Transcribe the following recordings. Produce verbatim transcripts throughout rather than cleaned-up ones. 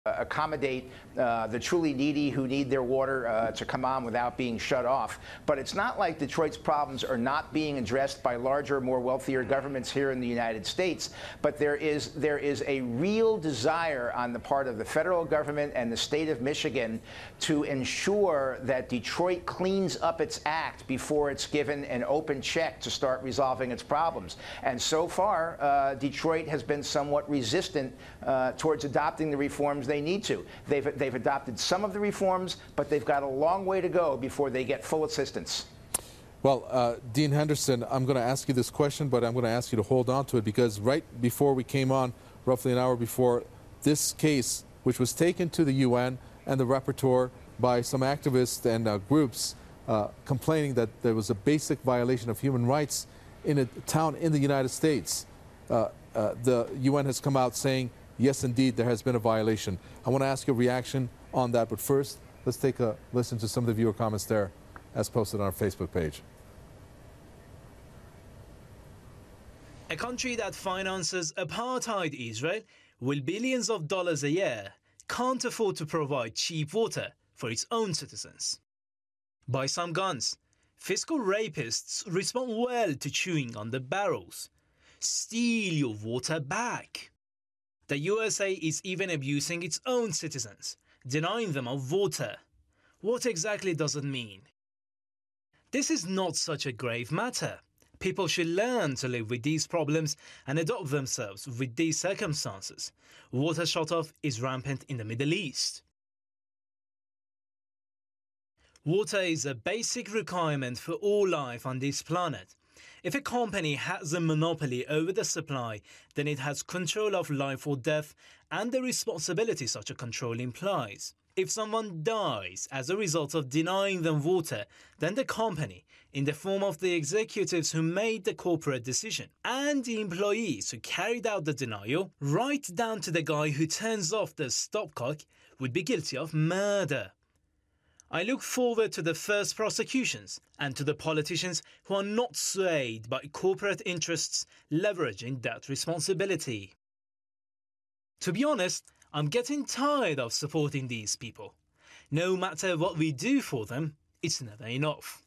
accommodate uh, the truly needy who need their water uh, to come on without being shut off. But it's not like Detroit's problems are not being addressed by larger, more wealthier governments here in the United States. But there is there is a real desire on the part of the federal government and the state of Michigan to ensure that Detroit cleans up its act before it's given an open check to start resolving its problems. And so far, uh, Detroit has been somewhat resistant uh, towards adopting the reforms they need to. They've, they've adopted some of the reforms, but they've got a long way to go before they get full assistance. Well, uh, Dean Henderson, I'm going to ask you this question, but I'm going to ask you to hold on to it, because right before we came on, roughly an hour before, this case, which was taken to the U N and the rapporteur by some activists and uh, groups uh, complaining that there was a basic violation of human rights in a town in the United States. Uh, uh, the U N has come out saying, yes, indeed, there has been a violation. I want to ask your reaction on that, but first, let's take a listen to some of the viewer comments there as posted on our Facebook page. A country that finances apartheid Israel with billions of dollars a year can't afford to provide cheap water for its own citizens. Buy some guns. Fiscal rapists respond well to chewing on the barrels. Steal your water back. The U S A is even abusing its own citizens, denying them of water. What exactly does it mean? This is not such a grave matter. People should learn to live with these problems and adopt themselves with these circumstances. Water shut-off is rampant in the Middle East. Water is a basic requirement for all life on this planet. If a company has a monopoly over the supply, then it has control of life or death and the responsibility such a control implies. If someone dies as a result of denying them water, then the company, in the form of the executives who made the corporate decision, and the employees who carried out the denial, right down to the guy who turns off the stopcock, would be guilty of murder. I look forward to the first prosecutions and to the politicians who are not swayed by corporate interests leveraging that responsibility. To be honest, I'm getting tired of supporting these people. No matter what we do for them, it's never enough.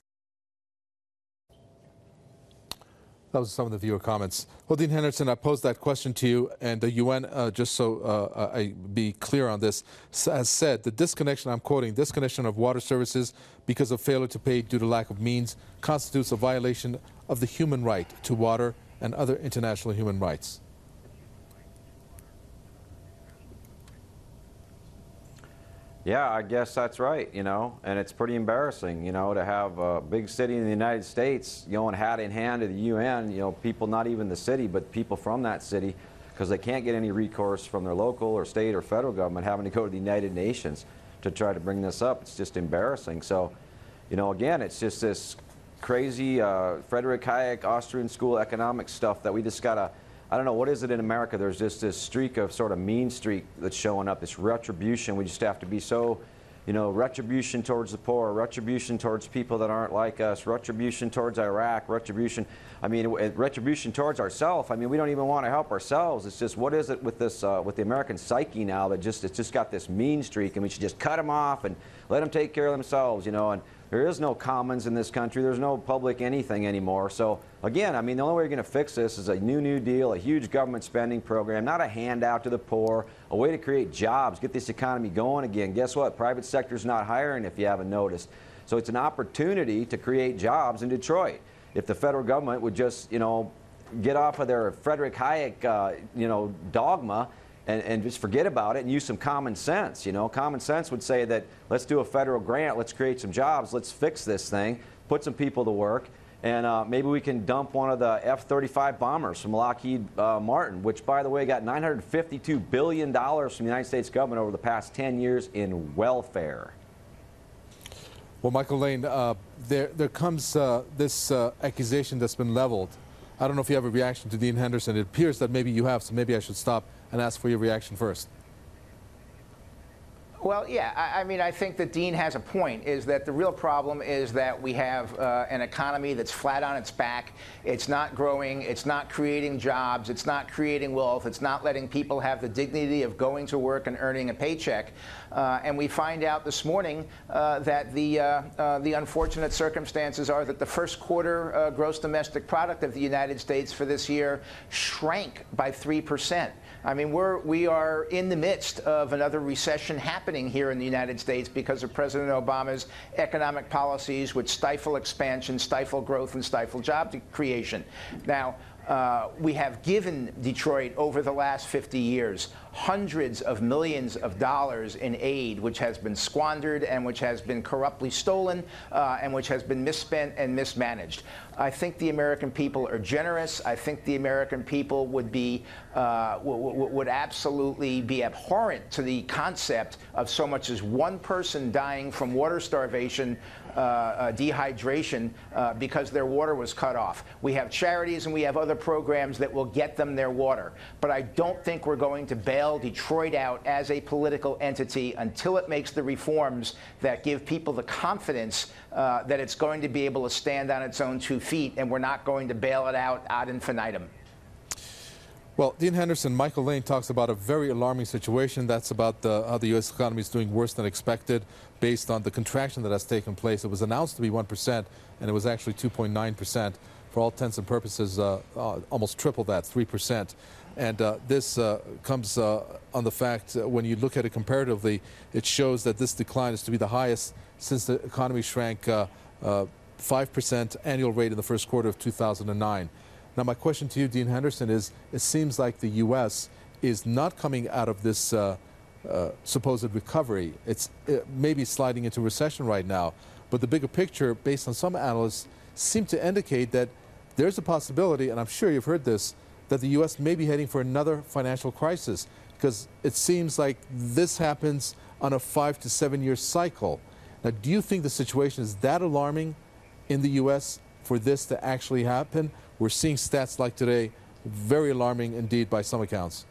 Those are some of the viewer comments. Well, Dean Henderson, I posed that question to you, and the U N, uh, just so uh, I be clear on this, has said the disconnection, I'm quoting, disconnection of water services because of failure to pay due to lack of means constitutes a violation of the human right to water and other international human rights. Yeah, I guess that's right, you know, and it's pretty embarrassing, you know, to have a big city in the United States going hat in hand to the U N, you know, people, not even the city, but people from that city, because they can't get any recourse from their local or state or federal government, having to go to the United Nations to try to bring this up. It's just embarrassing. So, you know, again, it's just this crazy uh, Frederick Hayek Austrian School economics stuff that we just got to, I don't know, what is it in America? There's just this streak of sort of mean streak that's showing up, this retribution. We just have to be so, you know, retribution towards the poor, retribution towards people that aren't like us, retribution towards Iraq, retribution, I mean, retribution towards ourselves. I mean, we don't even want to help ourselves. It's just, what is it with this, uh, with the American psyche now that just, it's just got this mean streak, and we should just cut them off and let them take care of themselves, you know, and there is no commons in this country. There's no public anything anymore. So again, I mean, the only way you're going to fix this is a new New Deal, a huge government spending program, not a handout to the poor, a way to create jobs, get this economy going again. Guess what? Private sector's not hiring, if you haven't noticed. So it's an opportunity to create jobs in Detroit. If the federal government would just, you know, get off of their Frederick Hayek, uh, you know, dogma, And, and just forget about it and use some common sense. You know, common sense would say that let's do a federal grant, let's create some jobs, let's fix this thing, put some people to work, and uh, maybe we can dump one of the F thirty-five bombers from Lockheed uh, Martin, which, by the way, got nine hundred fifty-two billion dollars from the United States government over the past ten years in welfare. Well, Michael Lane, uh, there, there comes uh, this uh, accusation that's been leveled. I don't know if you have a reaction to Dean Henderson. It appears that maybe you have, so maybe I should stop and ask for your reaction first. Well, yeah, I, I mean, I think that Dean has a point, is that the real problem is that we have uh, an economy that's flat on its back. It's not growing. It's not creating jobs. It's not creating wealth. It's not letting people have the dignity of going to work and earning a paycheck. Uh, and we find out this morning uh, that the, uh, uh, the unfortunate circumstances are that the first quarter uh, gross domestic product of the United States for this year shrank by three percent. I mean, we're, we are in the midst of another recession happening here in the United States because of President Obama's economic policies, which stifle expansion, stifle growth, and stifle job creation. Now, uh, we have given Detroit over the last fifty years hundreds of millions of dollars in aid, which has been squandered and which has been corruptly stolen uh, and which has been misspent and mismanaged. I think the American people are generous. I think the American people would be uh, would absolutely be abhorrent to the concept of so much as one person dying from water starvation, uh, uh, dehydration, uh, because their water was cut off. We have charities and we have other programs that will get them their water. But I don't think we're going to bail Detroit out as a political entity until it makes the reforms that give people the confidence uh, that it's going to be able to stand on its own two feet, and we're not going to bail it out ad infinitum. Well, Dean Henderson, Michael Lane talks about a very alarming situation. That's about the, how the U S economy is doing worse than expected based on the contraction that has taken place. It was announced to be one percent, and it was actually two point nine percent. For all intents and purposes, uh, uh, almost triple that, three percent. And uh, this uh, comes uh, on the fact, uh, when you look at it comparatively, it shows that this decline is to be the highest since the economy shrank uh, uh, five percent annual rate in the first quarter of two thousand nine. Now, my question to you, Dean Henderson, is it seems like the U S is not coming out of this uh, uh, supposed recovery. It's uh, maybe sliding into recession right now. But the bigger picture, based on some analysts, seem to indicate that there's a possibility, and I'm sure you've heard this, that the U S may be heading for another financial crisis, because it seems like this happens on a five to seven year cycle. Now, do you think the situation is that alarming in the U S for this to actually happen? We're seeing stats like today, very alarming indeed by some accounts.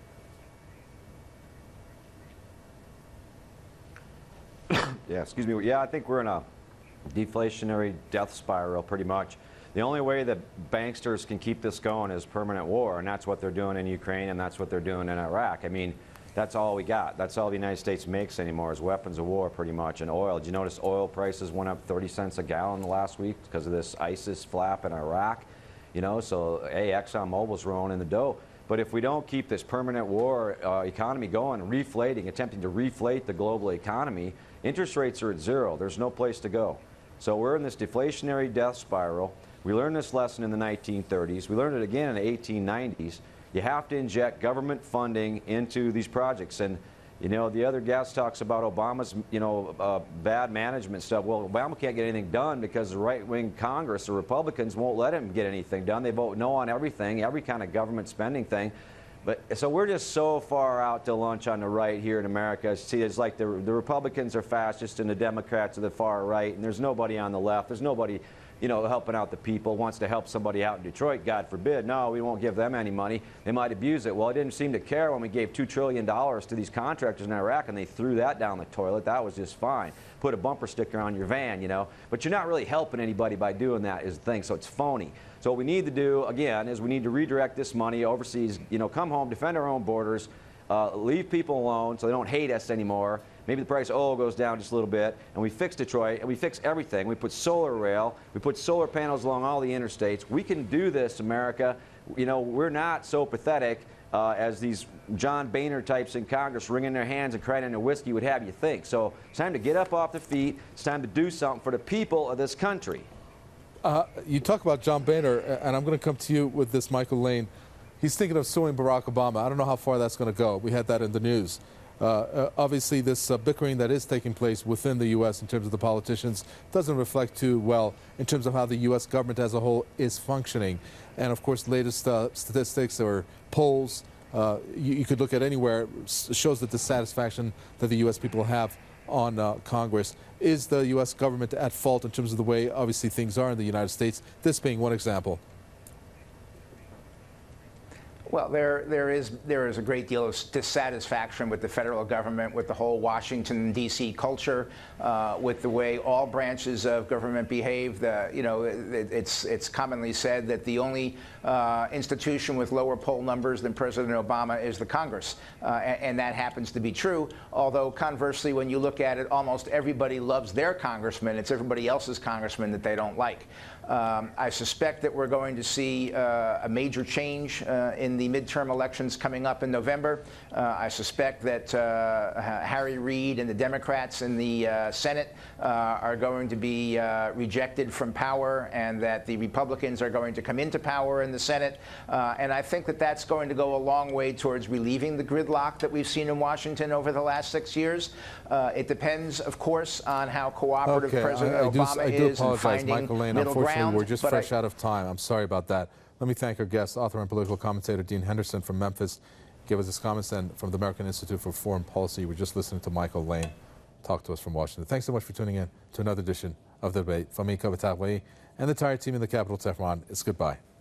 Yeah, excuse me. Yeah, I think we're in a deflationary death spiral pretty much. The only way that banksters can keep this going is permanent war, and that's what they're doing in Ukraine, and that's what they're doing in Iraq. I mean, that's all we got. That's all the United States makes anymore is weapons of war, pretty much, and oil. Did you notice oil prices went up thirty cents a gallon last week because of this ISIS flap in Iraq? You know, so, hey, ExxonMobil's rolling in the dough. But if we don't keep this permanent war uh, economy going, reflating, attempting to reflate the global economy, interest rates are at zero. There's no place to go. So we're in this deflationary death spiral. We learned this lesson in the nineteen thirties. We learned it again in the eighteen nineties. You have to inject government funding into these projects. And, you know, the other guest talks about Obama's, you know, uh, bad management stuff. Well, Obama can't get anything done because the right-wing Congress, the Republicans, won't let him get anything done. They vote no on everything, every kind of government spending thing. But so we're just so far out to lunch on the right here in America. See, it's like the, the Republicans are fascist and the Democrats are the far right, and there's nobody on the left. There's nobody, you know, helping out the people, wants to help somebody out in Detroit, God forbid. No, we won't give them any money. They might abuse it. Well, it didn't seem to care when we gave two trillion dollars to these contractors in Iraq and they threw that down the toilet. That was just fine. Put a bumper sticker on your van, you know. But you're not really helping anybody by doing that is the thing, so it's phony. So what we need to do, again, is we need to redirect this money overseas, you know, come home, defend our own borders, uh, leave people alone so they don't hate us anymore. Maybe the price of oil goes down just a little bit, and we fix Detroit, and we fix everything. We put solar rail, we put solar panels along all the interstates. We can do this, America. You know, we're not so pathetic uh, as these John Boehner types in Congress wringing their hands and crying into whiskey would have you think. So it's time to get up off the feet. It's time to do something for the people of this country. Uh, you talk about John Boehner, and I'm going to come to you with this, Michael Lane. He's thinking of suing Barack Obama. I don't know how far that's going to go. We had that in the news. Uh, uh, obviously, this uh, bickering that is taking place within the U S in terms of the politicians doesn't reflect too well in terms of how the U S government as a whole is functioning. And, of course, latest uh, statistics or polls, uh, you, you could look at anywhere, shows the dissatisfaction that the U S people have on uh, Congress. Is the U S government at fault in terms of the way, obviously, things are in the United States, this being one example? Well, there, there is there is a great deal of dissatisfaction with the federal government, with the whole Washington, D C culture, uh, with the way all branches of government behave. The, you know, it, it's it's commonly said that the only uh, institution with lower poll numbers than President Obama is the Congress, uh, and, and that happens to be true. Although conversely, when you look at it, almost everybody loves their congressman. It's everybody else's congressman that they don't like. Um, I suspect that we're going to see uh, a major change uh, in the midterm elections coming up in November. Uh, I suspect that uh, Harry Reid and the Democrats in the uh, Senate uh, are going to be uh, rejected from power, and that the Republicans are going to come into power in the Senate. Uh, and I think that that's going to go a long way towards relieving the gridlock that we've seen in Washington over the last six years. Uh, it depends, of course, on how cooperative okay, President I, I Obama do, I do is in apologize, finding Michael Lane. middle Unfortunately, ground. we're just but fresh I, out of time. I'm sorry about that. Let me thank our guest, author and political commentator Dean Henderson from Memphis, gave us his comments, and from the American Institute for Foreign Policy, we're just listening to Michael Lane talk to us from Washington. Thanks so much for tuning in to another edition of The Debate. From me, Kaveh Taghouei, and the entire team in the capital, Tehran, it's goodbye.